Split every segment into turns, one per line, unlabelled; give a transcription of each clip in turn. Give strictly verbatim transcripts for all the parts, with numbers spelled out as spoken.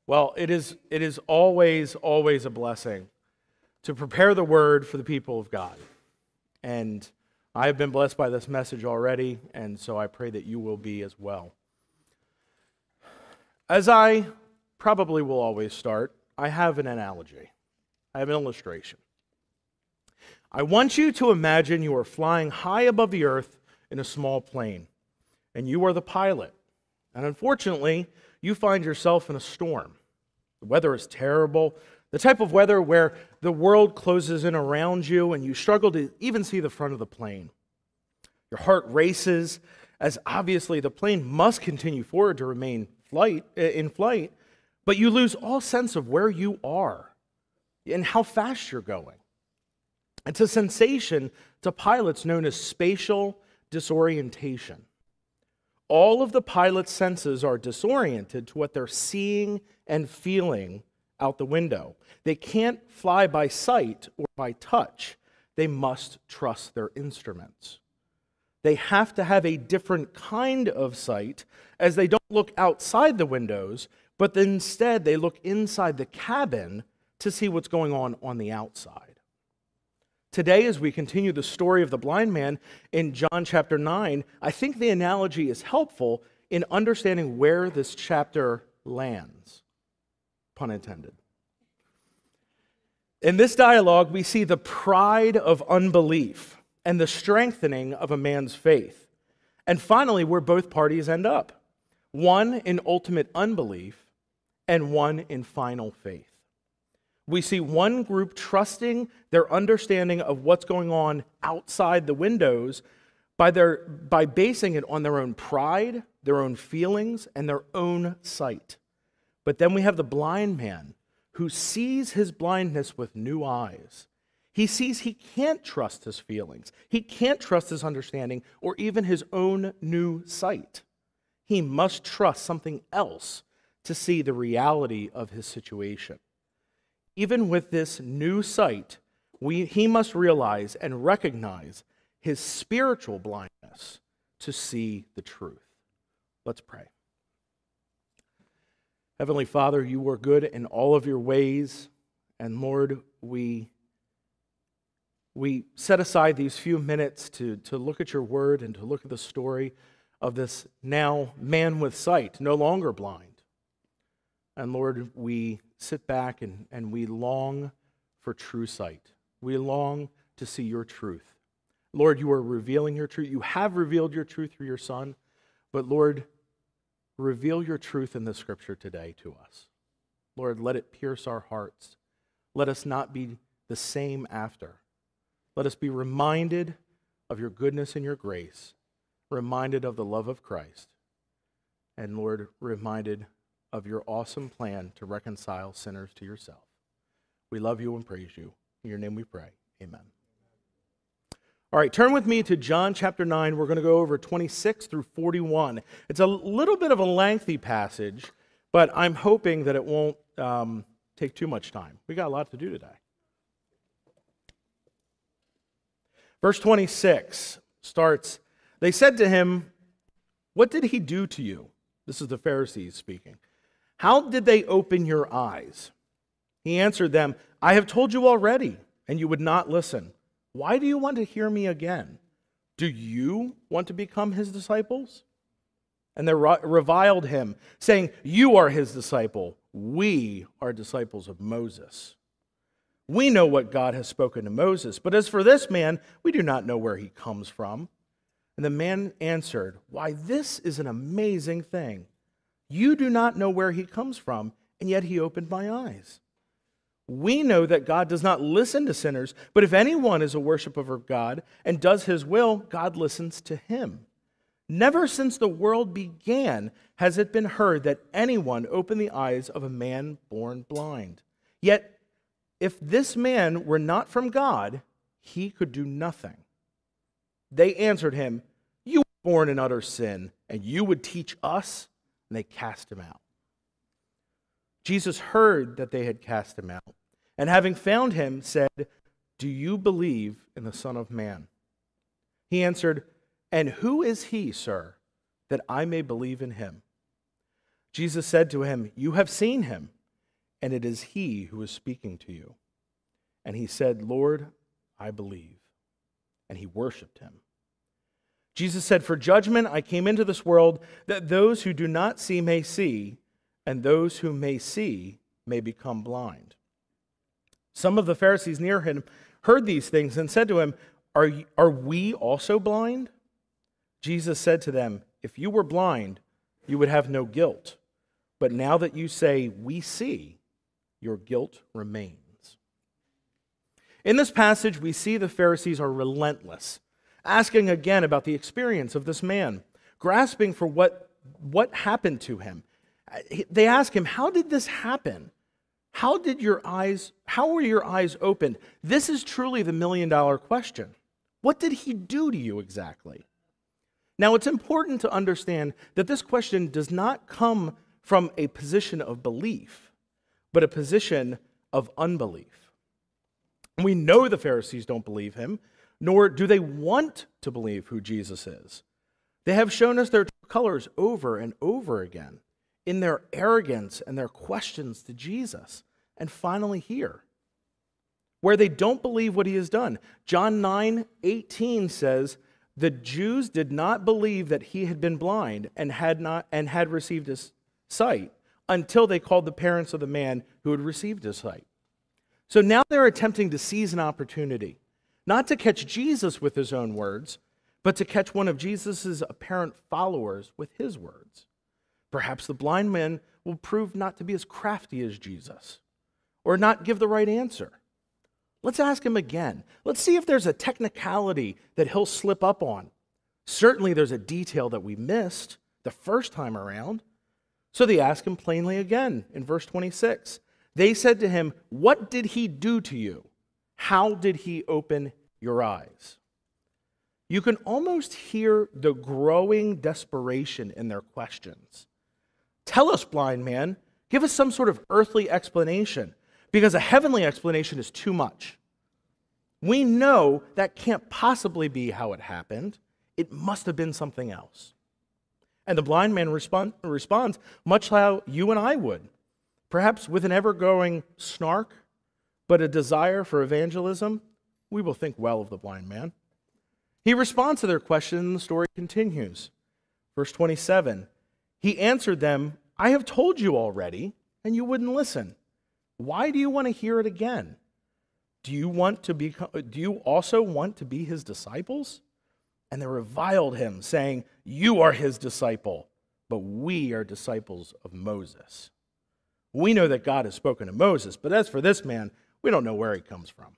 Well, it is, it is always, always a blessing to prepare the word for the people of God. And I have been blessed by this message already, and so I pray that you will be as well. As I probably will always start, I have an analogy. I have an illustration. I want you to imagine you are flying high above the earth in a small plane, and you are the pilot. And unfortunately, you find yourself in a storm. The weather is terrible, the type of weather where the world closes in around you and you struggle to even see the front of the plane. Your heart races, as obviously the plane must continue forward to remain flight in flight, but you lose all sense of where you are and how fast you're going. It's a sensation to pilots known as spatial disorientation. All of the pilot's senses are disoriented to what they're seeing and feeling out the window. They can't fly by sight or by touch. They must trust their instruments. They have to have a different kind of sight, as they don't look outside the windows, but instead they look inside the cabin to see what's going on on the outside. Today, as we continue the story of the blind man in John chapter nine, I think the analogy is helpful in understanding where this chapter lands. Pun intended. In this dialogue, we see the pride of unbelief and the strengthening of a man's faith. And finally, where both parties end up. One in ultimate unbelief and one in final faith. We see one group trusting their understanding of what's going on outside the windows by, their, by basing it on their own pride, their own feelings, and their own sight. But then we have the blind man who sees his blindness with new eyes. He sees he can't trust his feelings. He can't trust his understanding or even his own new sight. He must trust something else to see the reality of his situation. Even with this new sight, we, he must realize and recognize his spiritual blindness to see the truth. Let's pray. Heavenly Father, you are good in all of your ways, and Lord, we, we set aside these few minutes to, to look at your word and to look at the story of this now man with sight, no longer blind. And Lord, we sit back and, and we long for true sight. We long to see your truth. Lord, you are revealing your truth. You have revealed your truth through your Son. But Lord, reveal your truth in the Scripture today to us. Lord, let it pierce our hearts. Let us not be the same after. Let us be reminded of your goodness and your grace, reminded of the love of Christ, and Lord, reminded of your awesome plan to reconcile sinners to yourself. We love you and praise you. In your name we pray. Amen. All right, turn with me to John chapter nine. We're going to go over twenty-six through forty-one. It's a little bit of a lengthy passage, but I'm hoping that it won't um, take too much time. We got a lot to do today. Verse twenty-six starts, they said to him, "What did he do to you?" This is the Pharisees speaking. "How did they open your eyes?" He answered them, "I have told you already, and you would not listen. Why do you want to hear me again? Do you want to become his disciples?" And they reviled him, saying, "You are his disciple. We are disciples of Moses. We know what God has spoken to Moses, but as for this man, we do not know where he comes from." And the man answered, "Why, this is an amazing thing. You do not know where he comes from, and yet he opened my eyes. We know that God does not listen to sinners, but if anyone is a worshiper of God and does his will, God listens to him. Never since the world began has it been heard that anyone opened the eyes of a man born blind. Yet, if this man were not from God, he could do nothing." They answered him, "You were born in utter sin, and you would teach us?" And they cast him out. Jesus heard that they had cast him out, and having found him, said, "Do you believe in the Son of Man?" He answered, "And who is he, sir, that I may believe in him?" Jesus said to him, "You have seen him, and it is he who is speaking to you." And he said, "Lord, I believe." And he worshiped him. Jesus said, "For judgment I came into this world, that those who do not see may see, and those who may see may become blind." Some of the Pharisees near him heard these things and said to him, Are, are we also blind? Jesus said to them, "If you were blind, you would have no guilt. But now that you say, 'We see,' your guilt remains." In this passage, we see the Pharisees are relentless, asking again about the experience of this man, grasping for what, what happened to him. They ask him, "How did this happen? How did your eyes, how were your eyes opened?" This is truly the million dollar question. What did he do to you exactly? Now, it's important to understand that this question does not come from a position of belief, but a position of unbelief. We know the Pharisees don't believe him, nor do they want to believe who Jesus is. They have shown us their true colors over and over again in their arrogance and their questions to Jesus. And finally here, where they don't believe what he has done. John nine eighteen says, "The Jews did not believe that he had been blind and had not and had received his sight until they called the parents of the man who had received his sight." So now they're attempting to seize an opportunity, not to catch Jesus with his own words, but to catch one of Jesus' apparent followers with his words. Perhaps the blind man will prove not to be as crafty as Jesus, or not give the right answer. Let's ask him again. Let's see if there's a technicality that he'll slip up on. Certainly there's a detail that we missed the first time around. So they ask him plainly again in verse twenty-six. They said to him, "What did he do to you? How did he open your eyes?" You can almost hear the growing desperation in their questions. "Tell us, blind man. Give us some sort of earthly explanation, because a heavenly explanation is too much. We know that can't possibly be how it happened. It must have been something else." And the blind man respond, responds much how you and I would, perhaps with an ever-growing snark, but a desire for evangelism. We will think well of the blind man. He responds to their question, and the story continues. Verse twenty-seven, he answered them, "I have told you already, and you wouldn't listen. Why do you want to hear it again? Do you want to be, do you also want to be his disciples?" And they reviled him, saying, "You are his disciple, but we are disciples of Moses. We know that God has spoken to Moses, but as for this man, we don't know where he comes from."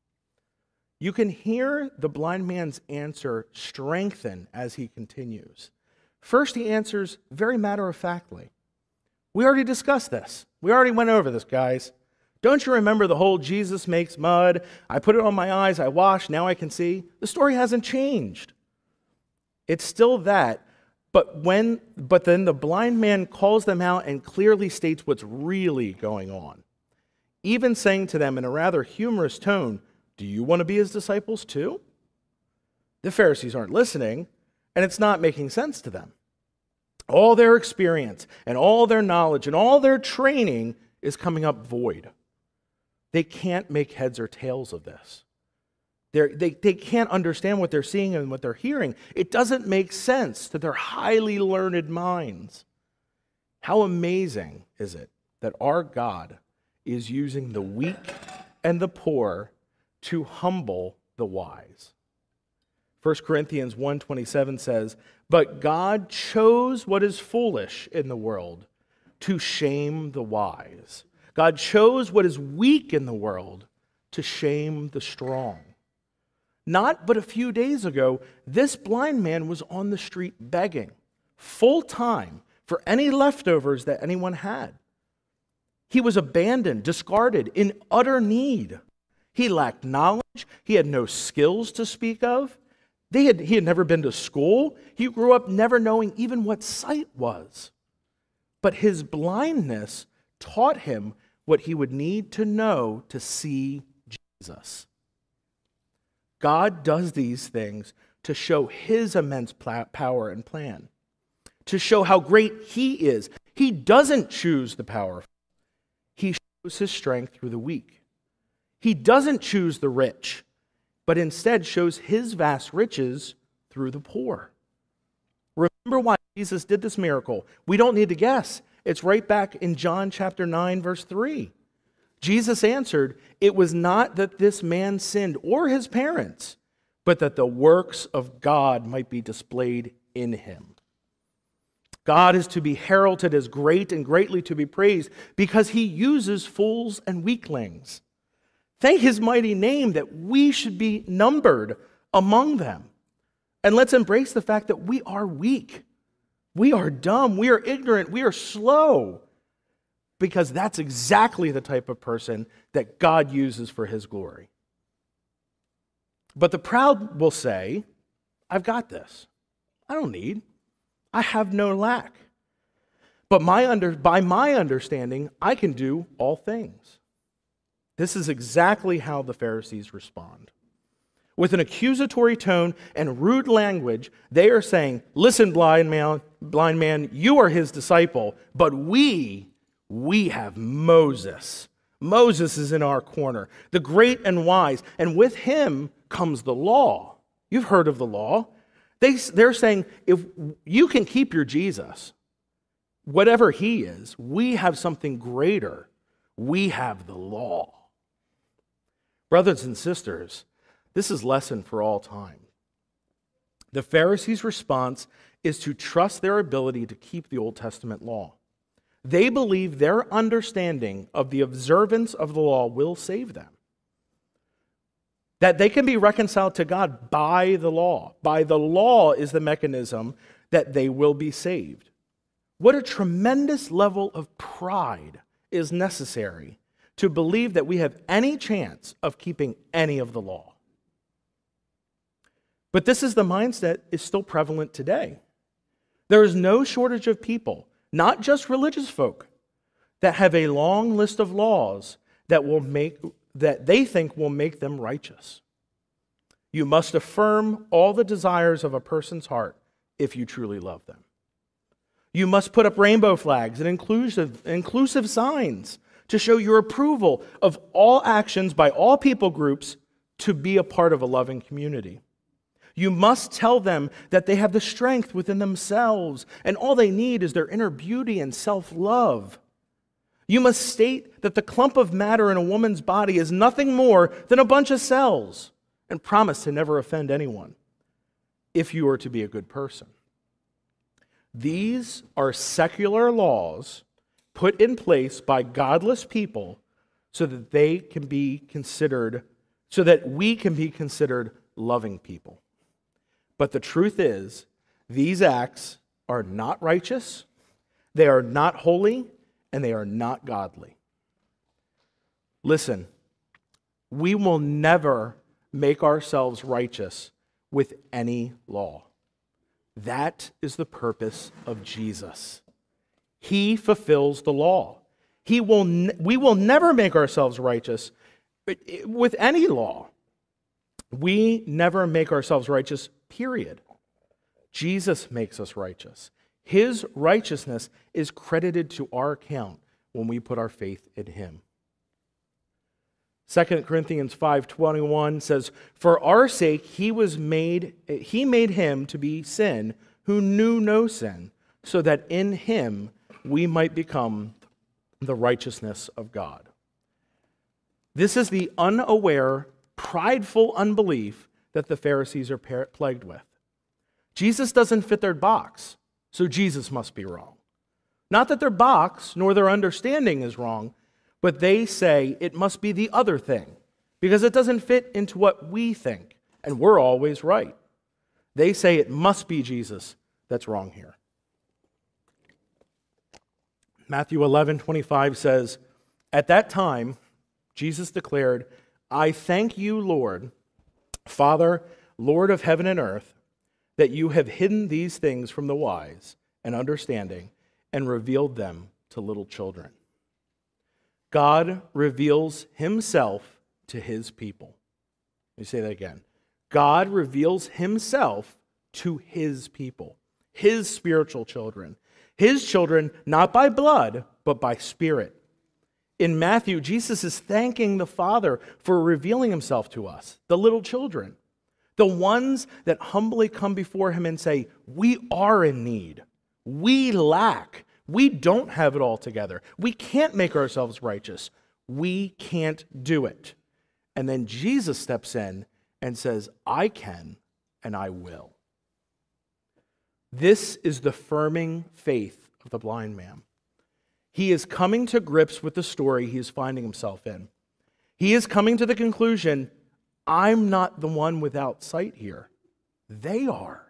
You can hear the blind man's answer strengthen as he continues. First, he answers very matter-of-factly. "We already discussed this. We already went over this, guys. Don't you remember the whole Jesus makes mud? I put it on my eyes, I wash, now I can see." The story hasn't changed. It's still that, but when but then the blind man calls them out and clearly states what's really going on, even saying to them in a rather humorous tone, "Do you want to be his disciples too?" The Pharisees aren't listening, and it's not making sense to them. All their experience and all their knowledge and all their training is coming up void. They can't make heads or tails of this. They're, they they can't understand what they're seeing and what they're hearing. It doesn't make sense to their highly learned minds. How amazing is it that our God is using the weak and the poor to humble the wise? First Corinthians one twenty-seven says, "But God chose what is foolish in the world to shame the wise. God chose what is weak in the world to shame the strong." Not but a few days ago, this blind man was on the street begging, full time, for any leftovers that anyone had. He was abandoned, discarded, in utter need. He lacked knowledge. He had no skills to speak of. They had, he had never been to school. He grew up never knowing even what sight was. But his blindness taught him what he would need to know to see Jesus. God does these things to show his immense power and plan, to show how great he is. He doesn't choose the powerful. He shows his strength through the weak. He doesn't choose the rich, but instead shows his vast riches through the poor. Remember why Jesus did this miracle. We don't need to guess. It's right back in John chapter nine, verse three. Jesus answered, "It was not that this man sinned or his parents, but that the works of God might be displayed in him." God is to be heralded as great and greatly to be praised because he uses fools and weaklings. Thank his mighty name that we should be numbered among them. And let's embrace the fact that we are weak. We are dumb. We are ignorant. We are slow. Because that's exactly the type of person that God uses for his glory. But the proud will say, "I've got this. I don't need. I have no lack. But my under, by my understanding, I can do all things." This is exactly how the Pharisees respond. With an accusatory tone and rude language, they are saying, "Listen, blind man, blind man, you are his disciple, but we, we have Moses. Moses is in our corner, the great and wise, and with him comes the law." You've heard of the law. They, they're saying, if you can keep your Jesus, whatever he is, we have something greater. We have the law. Brothers and sisters, this is lesson for all time. The Pharisees' response is to trust their ability to keep the Old Testament law. They believe their understanding of the observance of the law will save them. That they can be reconciled to God by the law. By the law is the mechanism that they will be saved. What a tremendous level of pride is necessary to believe that we have any chance of keeping any of the law. But this is the mindset that is still prevalent today. There is no shortage of people, not just religious folk, that have a long list of laws that will make that they think will make them righteous. You must affirm all the desires of a person's heart if you truly love them. You must put up rainbow flags and inclusive, inclusive signs to show your approval of all actions by all people groups to be a part of a loving community. You must tell them that they have the strength within themselves and all they need is their inner beauty and self-love. You must state that the clump of matter in a woman's body is nothing more than a bunch of cells and promise to never offend anyone if you are to be a good person. These are secular laws put in place by godless people so that they can be considered, so that we can be considered loving people. But the truth is, these acts are not righteous, they are not holy, and they are not godly. Listen, we will never make ourselves righteous with any law. That is the purpose of Jesus. He fulfills the law. He will. Ne- we will never make ourselves righteous with any law. We never make ourselves righteous, period. Jesus makes us righteous. His righteousness is credited to our account when we put our faith in him. Second Corinthians five twenty-one says, "For our sake he was made he made him to be sin who knew no sin, so that in him we might become the righteousness of God." This is the unaware, prideful unbelief that the Pharisees are plagued with. Jesus doesn't fit their box, so Jesus must be wrong. Not that their box nor their understanding is wrong, but they say it must be the other thing because it doesn't fit into what we think, and we're always right. They say it must be Jesus that's wrong here. Matthew eleven twenty-five says, "At that time, Jesus declared, 'I thank you, Lord, Father, Lord of heaven and earth, that you have hidden these things from the wise and understanding and revealed them to little children.'" God reveals himself to his people. Let me say that again. God reveals himself to his people, his spiritual children. His children, not by blood, but by spirit. In Matthew, Jesus is thanking the Father for revealing himself to us, the little children, the ones that humbly come before him and say, we are in need. We lack. We don't have it all together. We can't make ourselves righteous. We can't do it. And then Jesus steps in and says, I can and I will. This is the firming faith of the blind man. He is coming to grips with the story he is finding himself in. He is coming to the conclusion, I'm not the one without sight here. They are.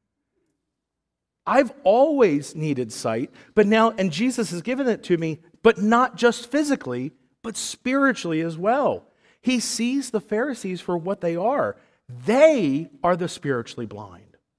I've always needed sight, but now, and Jesus has given it to me, but not just physically, but spiritually as well. He sees the Pharisees for what they are. They are the spiritually blind.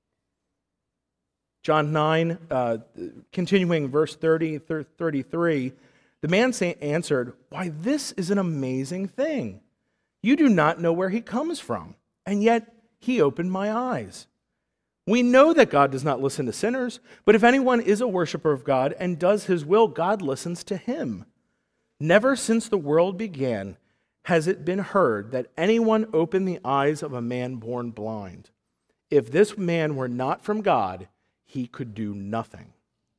John nine, uh, continuing verse thirty, thirty-three, the man answered, why, this is an amazing thing. You do not know where he comes from, and yet he opened my eyes. We know that God does not listen to sinners, but if anyone is a worshiper of God and does his will, God listens to him. Never since the world began has it been heard that anyone opened the eyes of a man born blind. If this man were not from God, he could do nothing.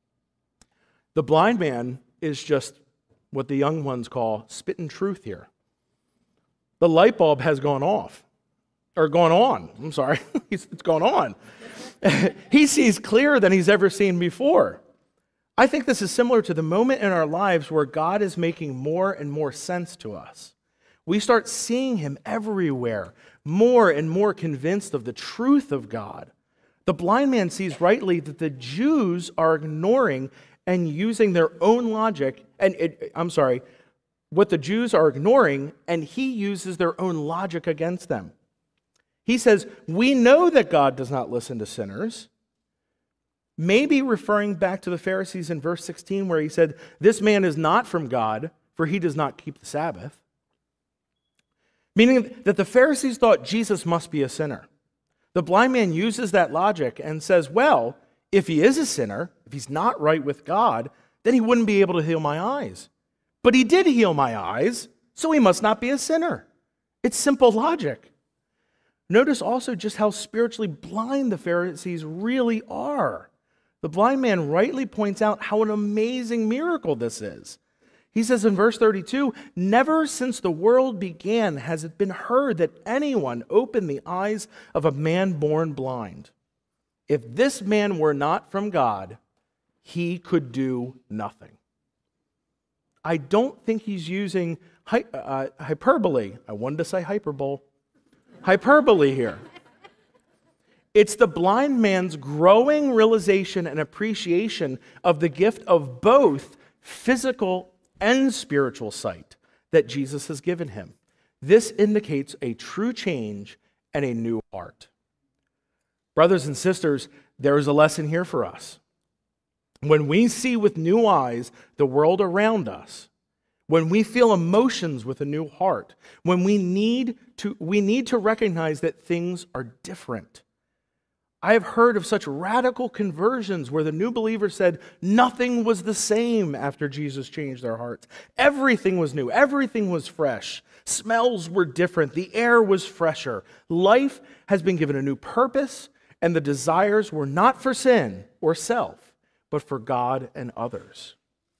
The blind man is just what the young ones call spitting truth here. The light bulb has gone off, or gone on. I'm sorry, it's gone on. He sees clearer than he's ever seen before. I think this is similar to the moment in our lives where God is making more and more sense to us. We start seeing him everywhere, more and more convinced of the truth of God. The blind man sees rightly that the Jews are ignoring and using their own logic, and it, I'm sorry, what the Jews are ignoring, and he uses their own logic against them. He says, we know that God does not listen to sinners. Maybe referring back to the Pharisees in verse sixteen where he said, this man is not from God, for he does not keep the Sabbath. Meaning that the Pharisees thought Jesus must be a sinner. The blind man uses that logic and says, well, if he is a sinner, if he's not right with God, then he wouldn't be able to heal my eyes. But he did heal my eyes, so he must not be a sinner. It's simple logic. Notice also just how spiritually blind the Pharisees really are. The blind man rightly points out how an amazing miracle this is. He says in verse thirty-two, never since the world began has it been heard that anyone opened the eyes of a man born blind. If this man were not from God, he could do nothing. I don't think he's using hy- uh, hyperbole. I wanted to say hyperbole. Hyperbole here. It's the blind man's growing realization and appreciation of the gift of both physical and spiritual sight that Jesus has given him. This indicates a true change and a new heart. Brothers and sisters, there is a lesson here for us. When we see with new eyes the world around us, when we feel emotions with a new heart, when we need to, we need to recognize that things are different. I have heard of such radical conversions where the new believer said nothing was the same after Jesus changed their hearts. Everything was new. Everything was fresh. Smells were different. The air was fresher. Life has been given a new purpose, and the desires were not for sin or self, but for God and others.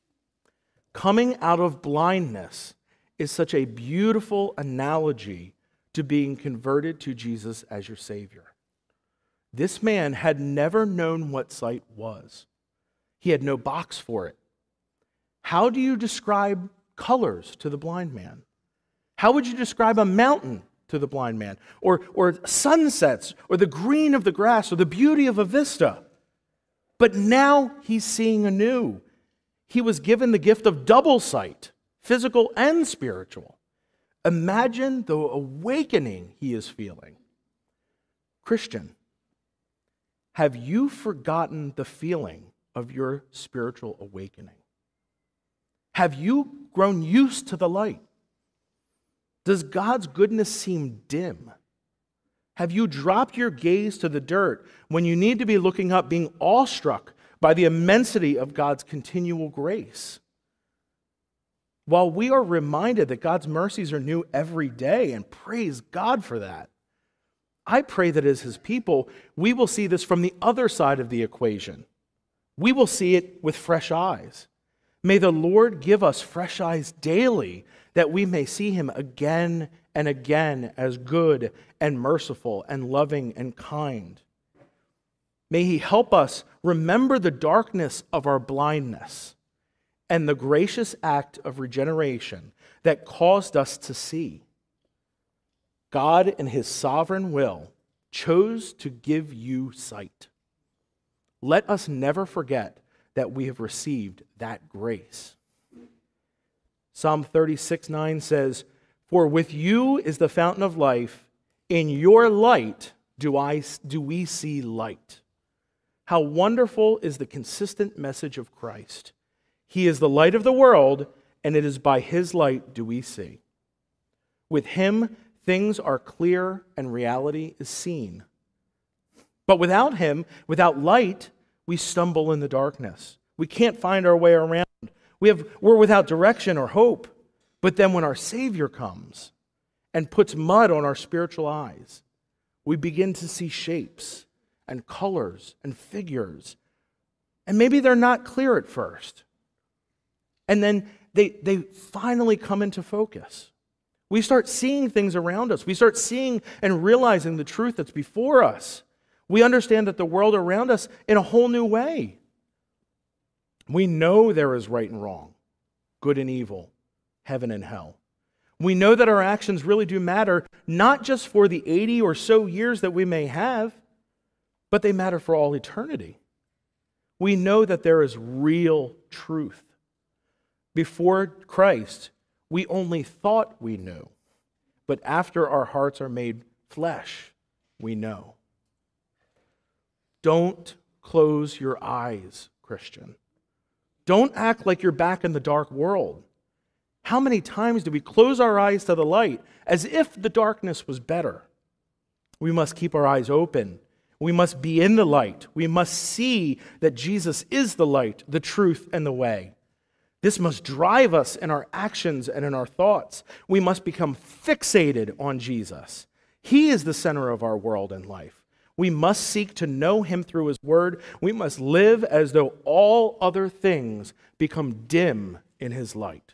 Coming out of blindness is such a beautiful analogy to being converted to Jesus as your Savior. This man had never known what sight was. He had no box for it. How do you describe colors to the blind man? How would you describe a mountain to the blind man? Or, or sunsets, or the green of the grass, or the beauty of a vista? But now he's seeing anew. He was given the gift of double sight, physical and spiritual. Imagine the awakening he is feeling. Christian, have you forgotten the feeling of your spiritual awakening? Have you grown used to the light? Does God's goodness seem dim? Have you dropped your gaze to the dirt when you need to be looking up, being awestruck by the immensity of God's continual grace? while we are reminded that God's mercies are new every day, and praise God for that, I pray that as his people, we will see this from the other side of the equation. We will see it with fresh eyes. May the Lord give us fresh eyes daily, that we may see him again and again as good and merciful and loving and kind. May he help us remember the darkness of our blindness and the gracious act of regeneration that caused us to see. God, in his sovereign will, chose to give you sight. Let us never forget that we have received that grace. Psalm thirty-six nine says, "For with you is the fountain of life. In your light do I do we see light." How wonderful is the consistent message of Christ. He is the light of the world, and it is by his light do we see. With him, things are clear and reality is seen. But without him, without light, we stumble in the darkness. We can't find our way around. We have, we're without direction or hope. But then when our Savior comes and puts mud on our spiritual eyes, we begin to see shapes and colors and figures. And maybe they're not clear at first. And then they, they finally come into focus. We start seeing things around us. We start seeing and realizing the truth that's before us. We understand that the world around us in a whole new way. We know there is right and wrong, good and evil, heaven and hell. We know that our actions really do matter, not just for the eighty or so years that we may have, but they matter for all eternity. We know that there is real truth. Before Christ, we only thought we knew, but after our hearts are made flesh, we know. Don't close your eyes, Christian. Don't act like you're back in the dark world. How many times do we close our eyes to the light as if the darkness was better? We must keep our eyes open. We must be in the light. We must see that Jesus is the light, the truth, and the way. This must drive us in our actions and in our thoughts. We must become fixated on Jesus. He is the center of our world and life. We must seek to know him through his word. We must live as though all other things become dim in his light.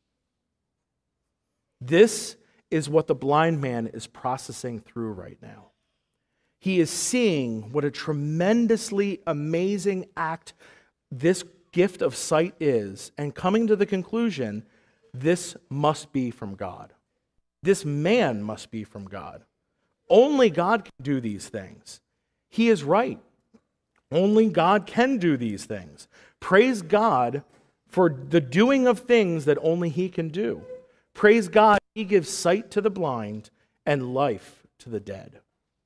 This is what the blind man is processing through right now. He is seeing what a tremendously amazing act this gift of sight is, and coming to the conclusion, this must be from God. This man must be from God. Only God can do these things. He is right. Only God can do these things. Praise God for the doing of things that only he can do. Praise God, he gives sight to the blind and life to the dead.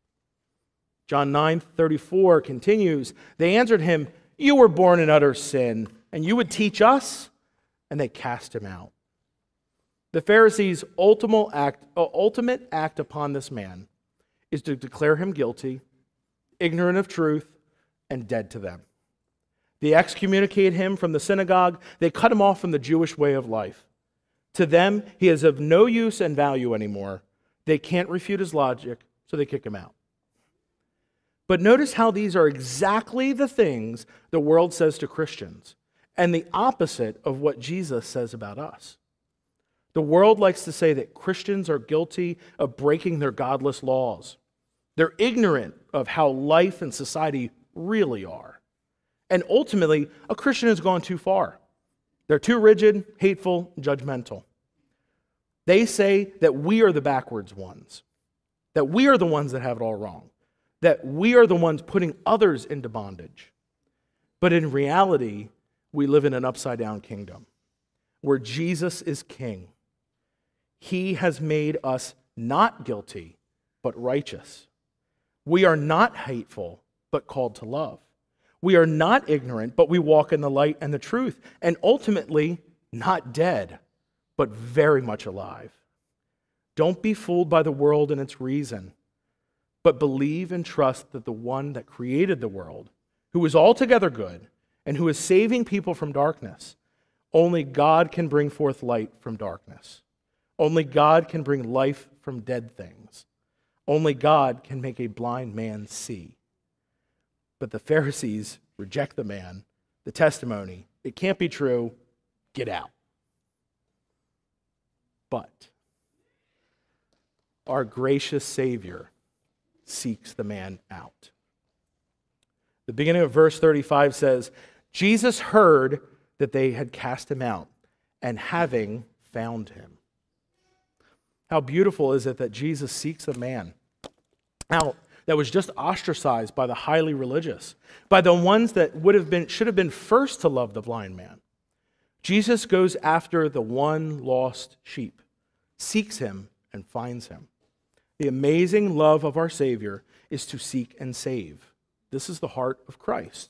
John nine thirty-four continues, "They answered him, 'You were born in utter sin, and you would teach us?' And they cast him out." The Pharisees' ultimate act, uh, ultimate act upon this man is to declare him guilty, ignorant of truth, and dead to them. They excommunicate him from the synagogue. They cut him off from the Jewish way of life. To them, he is of no use and value anymore. They can't refute his logic, so they kick him out. But notice how these are exactly the things the world says to Christians, and the opposite of what Jesus says about us. The world likes to say that Christians are guilty of breaking their godless laws. They're ignorant of how life and society really are. And ultimately, a Christian has gone too far. They're too rigid, hateful, judgmental. They say that we are the backwards ones, that we are the ones that have it all wrong, that we are the ones putting others into bondage. But in reality, we live in an upside-down kingdom where Jesus is king. He has made us not guilty, but righteous. We are not hateful, but called to love. We are not ignorant, but we walk in the light and the truth, and ultimately not dead, but very much alive. Don't be fooled by the world and its reason, but believe and trust that the one that created the world, who is altogether good, and who is saving people from darkness, Only God can bring forth light from darkness. Only God can bring life from dead things. Only God can make a blind man see. But the Pharisees reject the man, the testimony. It can't be true. Get out. But our gracious Savior seeks the man out. The beginning of verse thirty-five says, Jesus heard that they had cast him out, and having found him. How beautiful is it that Jesus seeks the man out that was just ostracized by the highly religious, by the ones that would have been should have been first to love the blind man. Jesus goes after the one lost sheep, seeks him, and finds him. The amazing love of our Savior is to seek and save. This is the heart of Christ.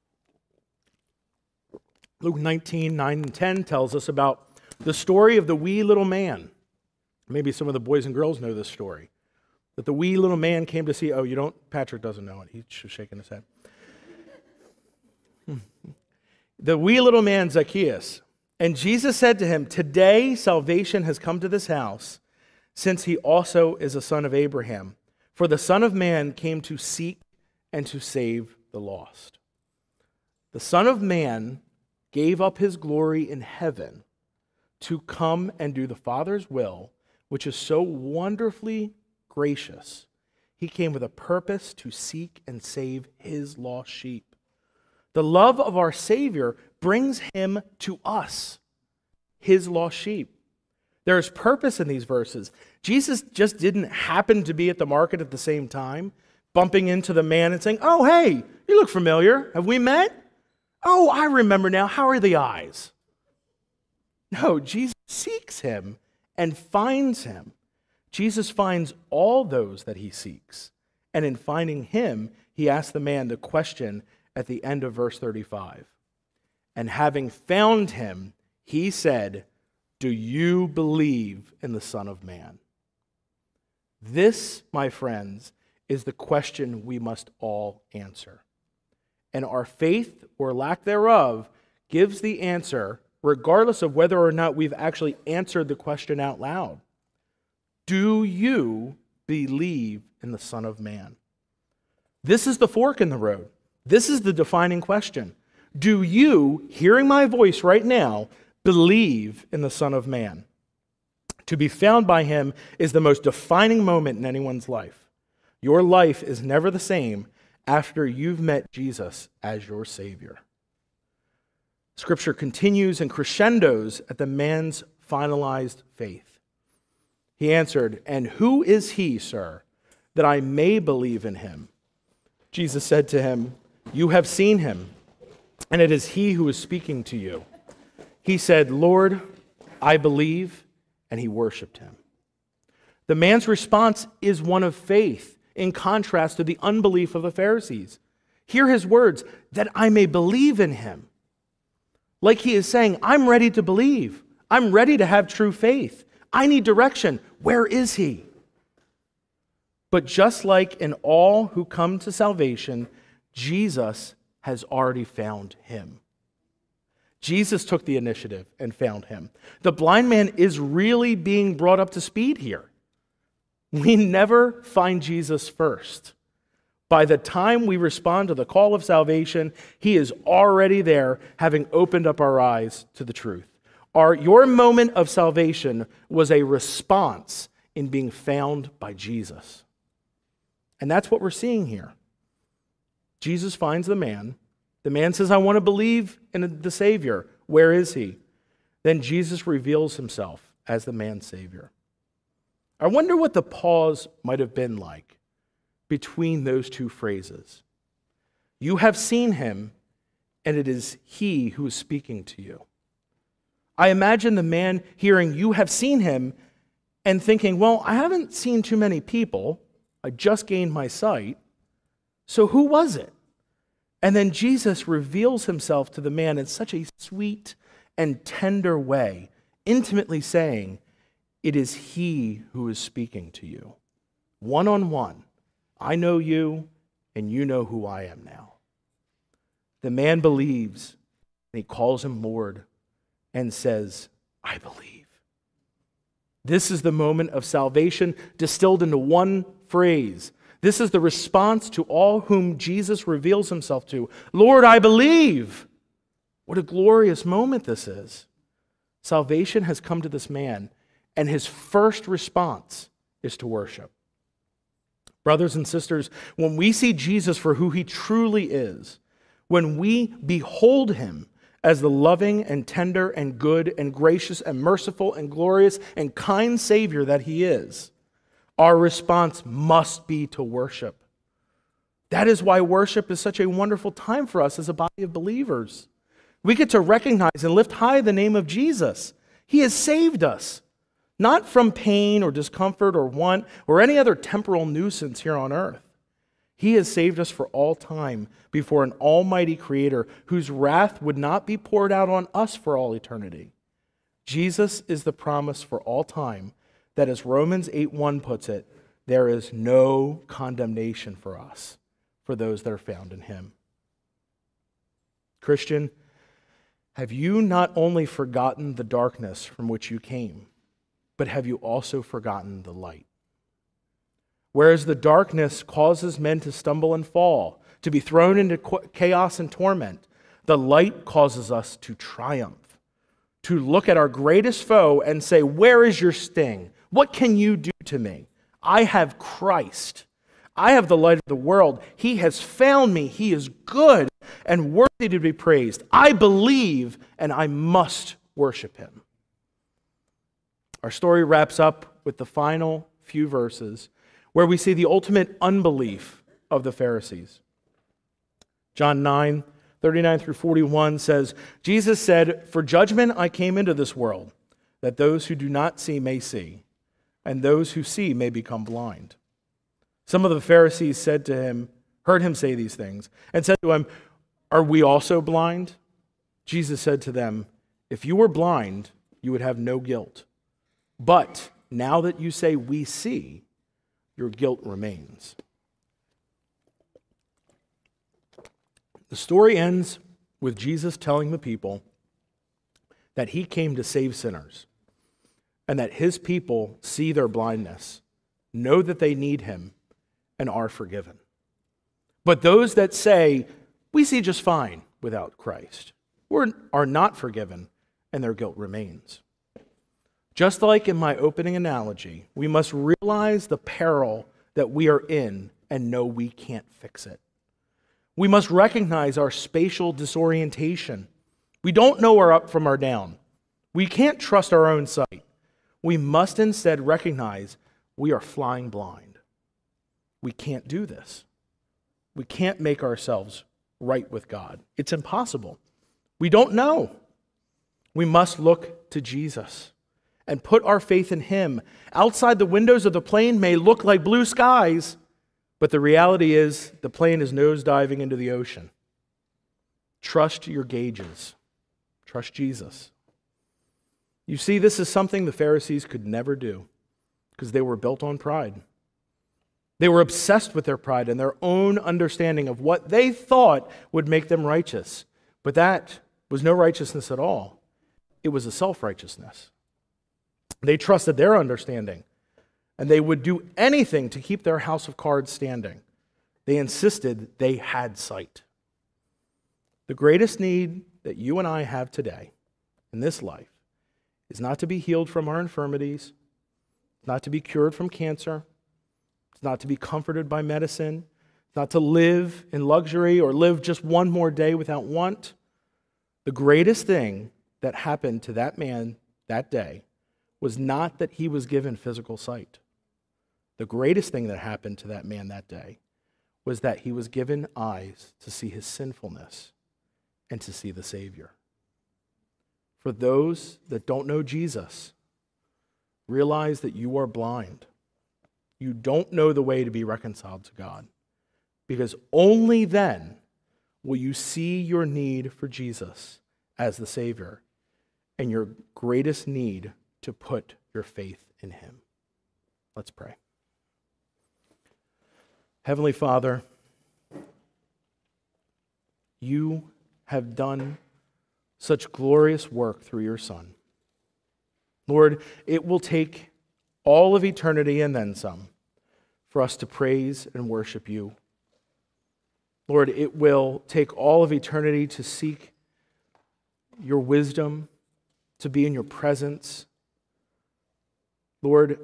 Luke nineteen, nine and ten tells us about the story of the wee little man. Maybe some of the boys and girls know this story. That the wee little man came to see, oh, you don't, Patrick doesn't know it. He's just shaking his head. The wee little man, Zacchaeus. And Jesus said to him, today salvation has come to this house, since he also is a son of Abraham. For the Son of Man came to seek and to save the lost. The Son of Man gave up his glory in heaven to come and do the Father's will, which is so wonderfully gracious. He came with a purpose to seek and save his lost sheep. The love of our Savior brings him to us, his lost sheep. There is purpose in these verses. Jesus just didn't happen to be at the market at the same time, bumping into the man and saying, oh, hey, you look familiar. Have we met? Oh, I remember now. How are the eyes? No, Jesus seeks him and finds him. Jesus finds all those that he seeks. And in finding him, he asks the man the question at the end of verse thirty-five. And having found him, he said, do you believe in the Son of Man? This, my friends, is the question we must all answer. And our faith or lack thereof gives the answer, regardless of whether or not we've actually answered the question out loud. Do you believe in the Son of Man? This is the fork in the road. This is the defining question. Do you, hearing my voice right now, believe in the Son of Man? To be found by him is the most defining moment in anyone's life. Your life is never the same after you've met Jesus as your Savior. Scripture continues and crescendos at the man's finalized faith. He answered, and who is he, sir, that I may believe in him? Jesus said to him, you have seen him, and it is he who is speaking to you. He said, Lord, I believe, and he worshiped him. The man's response is one of faith, in contrast to the unbelief of the Pharisees. Hear his words, that I may believe in him. Like he is saying, I'm ready to believe. I'm ready to have true faith. I need direction. Where is he? But just like in all who come to salvation, Jesus has already found him. Jesus took the initiative and found him. The blind man is really being brought up to speed here. We never find Jesus first. By the time we respond to the call of salvation, he is already there, having opened up our eyes to the truth. Our, your moment of salvation was a response in being found by Jesus. And that's what we're seeing here. Jesus finds the man. The man says, I want to believe in the Savior. Where is he? Then Jesus reveals himself as the man's Savior. I wonder what the pause might have been like between those two phrases. You have seen him, and it is he who is speaking to you. I imagine the man hearing, you have seen him, and thinking, well, I haven't seen too many people. I just gained my sight. So who was it? And then Jesus reveals himself to the man in such a sweet and tender way, intimately saying, it is he who is speaking to you. One-on-one. I know you, and you know who I am now. The man believes, and he calls him Lord. and says, I believe. This is the moment of salvation distilled into one phrase. This is the response to all whom Jesus reveals himself to. Lord, I believe. What a glorious moment this is. Salvation has come to this man, and his first response is to worship. Brothers and sisters, when we see Jesus for who he truly is, when we behold him as the loving and tender and good and gracious and merciful and glorious and kind Savior that he is, our response must be to worship. That is why worship is such a wonderful time for us as a body of believers. We get to recognize and lift high the name of Jesus. He has saved us, not from pain or discomfort or want or any other temporal nuisance here on earth. He has saved us for all time before an almighty creator whose wrath would not be poured out on us for all eternity. Jesus is the promise for all time that, as Romans eight one puts it, there is no condemnation for us, for those that are found in him. Christian, have you not only forgotten the darkness from which you came, but have you also forgotten the light? Whereas the darkness causes men to stumble and fall, to be thrown into chaos and torment, the light causes us to triumph, to look at our greatest foe and say, where is your sting? What can you do to me? I have Christ. I have the light of the world. He has found me. He is good and worthy to be praised. I believe, and I must worship him. Our story wraps up with the final few verses where we see the ultimate unbelief of the Pharisees. John nine, thirty-nine through forty-one says, Jesus said, for judgment I came into this world, that those who do not see may see, and those who see may become blind. Some of the Pharisees said to him, heard him say these things, and said to him, are we also blind? Jesus said to them, if you were blind, you would have no guilt. But now that you say we see, your guilt remains. The story ends with Jesus telling the people that he came to save sinners and that his people see their blindness, know that they need him, and are forgiven. But those that say, we see just fine without Christ, are not forgiven, and their guilt remains. Just like in my opening analogy, we must realize the peril that we are in and know we can't fix it. We must recognize our spatial disorientation. We don't know our up from our down. We can't trust our own sight. We must instead recognize we are flying blind. We can't do this. We can't make ourselves right with God. It's impossible. We don't know. We must look to Jesus and put our faith in him. Outside the windows of the plane may look like blue skies, but the reality is the plane is nosediving into the ocean. Trust your gauges. Trust Jesus. You see, this is something the Pharisees could never do because they were built on pride. They were obsessed with their pride and their own understanding of what they thought would make them righteous. But that was no righteousness at all. It was a self-righteousness. They trusted their understanding, and they would do anything to keep their house of cards standing. They insisted they had sight. The greatest need that you and I have today in this life is not to be healed from our infirmities, not to be cured from cancer, it's not to be comforted by medicine, it's not to live in luxury or live just one more day without want. The greatest thing that happened to that man that day was not that he was given physical sight. The greatest thing that happened to that man that day was that he was given eyes to see his sinfulness and to see the Savior. For those that don't know Jesus, realize that you are blind. You don't know the way to be reconciled to God, because only then will you see your need for Jesus as the Savior and your greatest need to put your faith in him. Let's pray. Heavenly Father, you have done such glorious work through your Son. Lord, it will take all of eternity and then some for us to praise and worship you. Lord, it will take all of eternity to seek your wisdom, to be in your presence. Lord,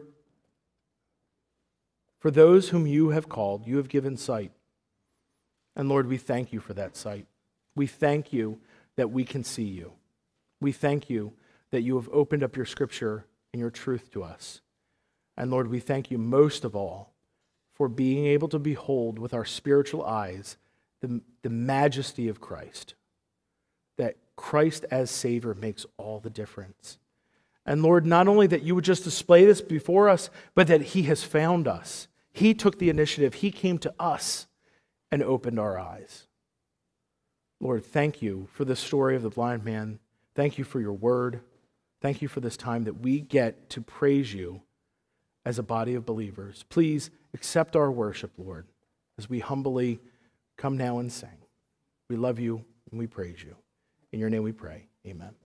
for those whom you have called, you have given sight. And Lord, we thank you for that sight. We thank you that we can see you. We thank you that you have opened up your scripture and your truth to us. And Lord, we thank you most of all for being able to behold with our spiritual eyes the, the majesty of Christ. That Christ as Savior makes all the difference. And Lord, not only that you would just display this before us, but that he has found us. He took the initiative. He came to us and opened our eyes. Lord, thank you for the story of the blind man. Thank you for your word. Thank you for this time that we get to praise you as a body of believers. Please accept our worship, Lord, as we humbly come now and sing. We love you and we praise you. In your name we pray. Amen.